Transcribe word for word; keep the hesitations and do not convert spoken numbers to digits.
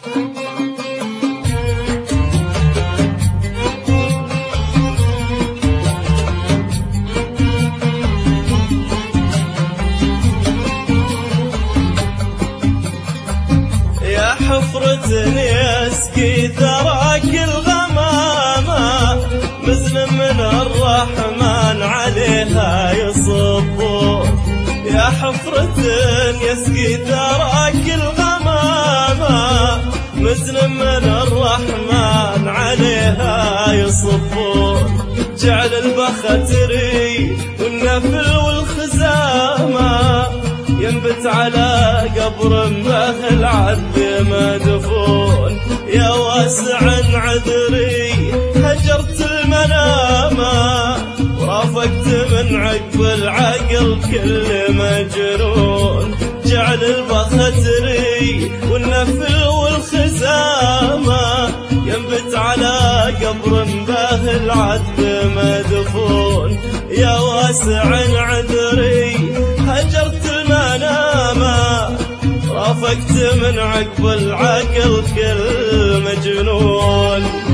حفرة يسقي ثراك الغمامة، مزن من الرحمن عليها يصبون. يا حفرة يسقي ثراك الغمامة، مزن من الرحمن عليها يصبون. جعل البختري والنفل والخزامة ينبت على قبر به العذب مدفون. يا واسع عذري هجرت المنامة، ورافقت من عقب العقل كل مجنون. جعل البختري والنفل والخزامة ينبت على قبر به العذب مدفون. يا واسع عذري هجرت المنامة، رافقت من عقب العقل كل مجنون.